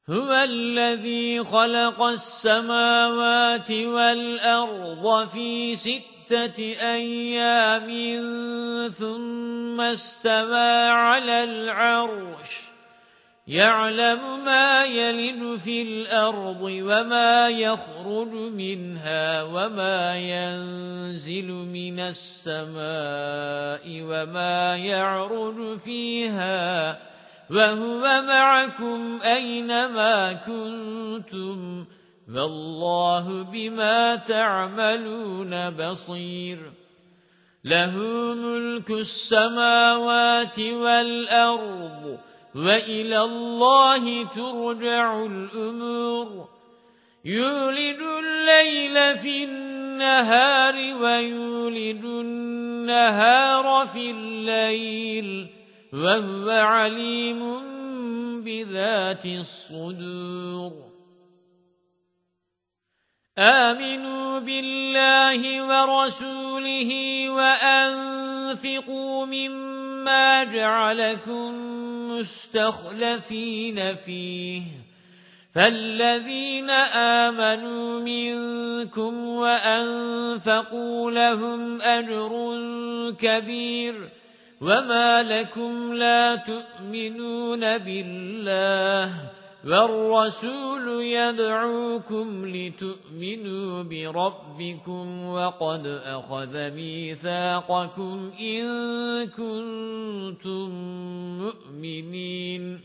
هُوَ الَّذِي خَلَقَ السَّمَاوَاتِ وَالْأَرْضَ فِي 6 أَيَّامٍ ثُمَّ اسْتَوَى عَلَى الْعَرْشِ يَعْلَمُ مَا يَلِجُ فِي الْأَرْضِ وَمَا يَخْرُجُ مِنْهَا وَمَا يَنزِلُ مِنَ السَّمَاءِ وَمَا يَعْرُجُ فِيهَا وَهُوَ مَعَكُمْ أَيْنَمَا كُنتُمْ وَاللَّهُ بِمَا تَعْمَلُونَ بَصِيرٌ لَهُ مُلْكُ السَّمَاوَاتِ وَالْأَرْضِ وَإِلَى اللَّهِ تُرْجَعُ الْأُمُورُ يُولِجُ اللَّيْلَ فِي النَّهَارِ وَيُولِجُ النَّهَارَ فِي اللَّيْلِ وَهُوَ عَلِيمٌ بِذَاتِ الصُّدُورِ آمِنُوا بِاللَّهِ وَرَسُولِهِ وَأَنفِقُوا مِمَّا جَعَلَكُم مُّسْتَخْلَفِينَ فِيهِ فَالَّذِينَ آمَنُوا مِنكُمْ وَأَنفَقُوا لَهُمْ أَجْرٌ كَبِيرٌ وَمَا لَكُمْ لَا تُؤْمِنُونَ بِاللَّهِ وَالرَّسُولُ يَدْعُوكُمْ لِتُؤْمِنُوا بِرَبِّكُمْ وَقَدْ أَخَذَ مِيثَاقَكُمْ إِن كُنتُم مُّؤْمِنِينَ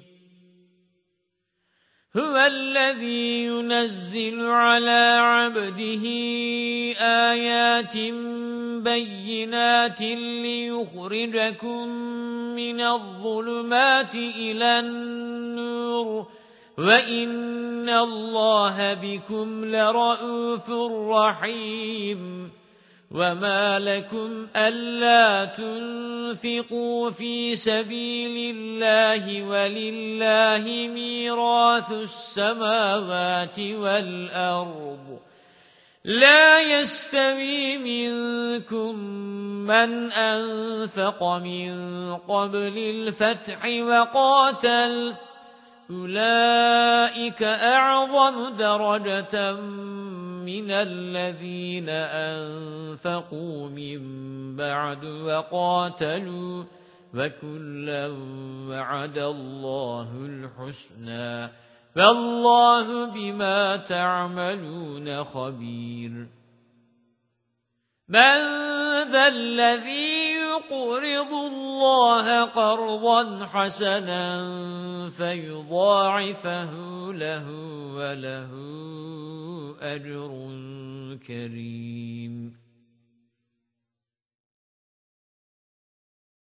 هُوَ الَّذِي يُنَزِّلُ عَلَى عَبْدِهِ آيَاتٍ بَيِّنَاتٍ لِيُخْرِجَكُم مِّنَ الظُّلُمَاتِ إِلَى النُّورِ وَإِنَّ اللَّهَ بِكُمْ لَرَءُوفٌ رَحِيمٌ وَمَا لَكُمْ أَلَّا تُنفِقُوا فِي سَبِيلِ اللَّهِ وَلِلَّهِ مِيرَاثُ السَّمَاوَاتِ وَالْأَرْضِ لَا يَسْتَوِي مِنكُم مَّنْ أَنفَقَ مِن قَبْلِ الْفَتْحِ وَقَاتَلَ أُولَئِكَ أَعْظَمُ دَرَجَةً مِنَ الَّذِينَ أَنفَقُوا مِن بَعْدُ وَقَاتَلُوا وَكُلًّا وَعَدَ اللَّهُ الْحُسْنَى وَاللَّهُ بِمَا تَعْمَلُونَ خَبِيرٌ مَنْ ذَا الَّذِي يُقْرِضُ اللَّهَ قَرْضًا حَسَنًا فَيُضَاعِفَهُ لَهُ وَلَهُ أَجْرٌ كَرِيمٌ